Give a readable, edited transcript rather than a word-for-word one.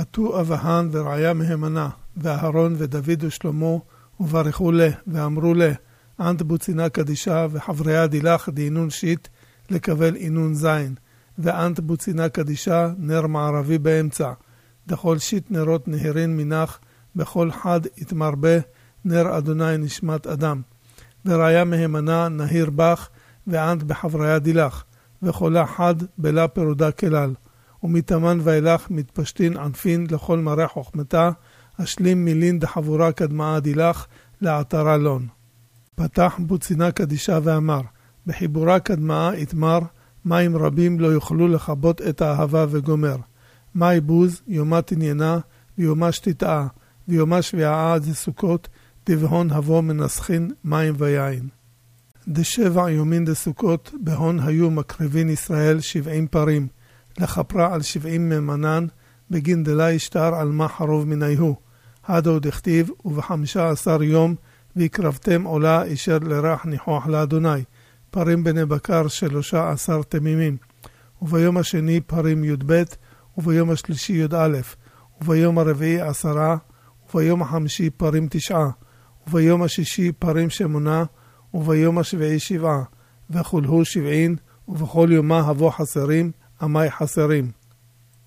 עטו אבהן ורעיה מהימנה, ואהרון ודוד ושלמה, וברכו לה, ואמרו לה, אנט בוצינה קדישה, וחבריה דילך דינון שיט, לקבל אינון זין, ואנט בוצינה קדישה, נר מערבי באמצע, דכל שיט נרות נהרין מנח, בכל חד יתמרבה, נר אדוני נשמת אדם. ורעיה מהימנה נהיר בך, ואנט בחבריה דילך, וחולה חד בלה פרודה כלל. ומתאמן ואילך מתפשטין ענפין לכל מראה חוכמתה, אשלים מילין דחבורה קדמאה דילך, לעתרה לון. פתח בוצינה קדישה ואמר, בחיבורה קדמאה יתמר, מים רבים לא יוכלו לכבות את האהבה וגומר. מי בוז, יומה תניינה, ויומה שתתאה, ויומה שביעה עד סוכות, דבהון הבוא מנסחין מים ויין. דשבע יומין דסוכות, בהון היו מקריבין ישראל 70 פרים, לכפרה על 70 ממנן, בגין דלה ישתר על מה חרוב מניהו. הדו דכתיב, וב15 יום, ויקרבתם עולה אישר לרח ניחוח לאדוני, פרים בני בקר 13 תמימים, וביום השני פרים י"ב, וביום השלישי י"א, וביום הרביעי 10, וביום החמישי פרים 9, וביום השישי פרים 8, וביום השביעי 7, וכולהו 70, ובכל יומה הבוא חסרים, עמי חסרים.